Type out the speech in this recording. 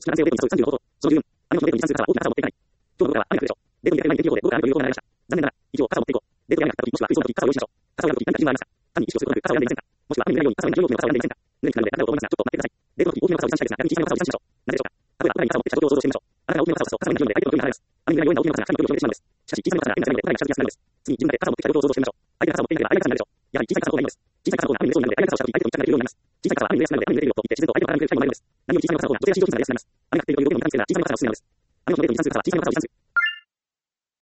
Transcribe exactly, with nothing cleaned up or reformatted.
式な男性をデートに誘うさんじゅうのこと。そのじゅうよん、雨の日のデートに持参する方は大きな傘を持っていかない。今日の午後からは雨が降るでしょう。デートに出かける前に天気予報で午後から雨という予報が流れました。残念ながら、以上、傘を持っていこう。デートに雨が降った時、もしくは空想の時、傘を用意しましょう。傘をやる時、何か基準はありますか？単に意識をすることなく傘をやんでいませんか？もしくは雨に濡れないように傘をやんでいるように傘をやんでいませんか？濡れてきたので、流れを止めますが、ちょっと待ってください。デートの時、大きめの傘を持参したいですが、逆に小さめの傘を持参しましょう。なぜでしょうか？例えば、屋内に傘を持ってきた状況を想像してみましょう。あなたが大きめの傘を差すと、傘が今気温で相手の距離が離れます。雨に濡れないような大きめの傘が神の距離を決めてしまうんです。しかし、小さめの傘が雨に濡れないので、屋内が近づきやすくなるんです。次に、自分で傘を持ってきた状況を想像してみましょう。相手が傘を持っていなければ相手が傘になるでしょう。やはり小さい傘の方がいいのです。小さい傘の方が雨に濡れそうになるので、相手が傘をした時、相手と一体になれるようになります。小さい傘は雨に濡れやすくなるので、雨に濡れるよと言って自然と相手の体に触れる機会もないのです。何より小さい傘の方が女性や新庄婦になりやすくなります。雨が降っているというよりも満たん性な小さめの傘をおすすめなのです。雨の日のデートに持参する傘は小さめの傘を持参す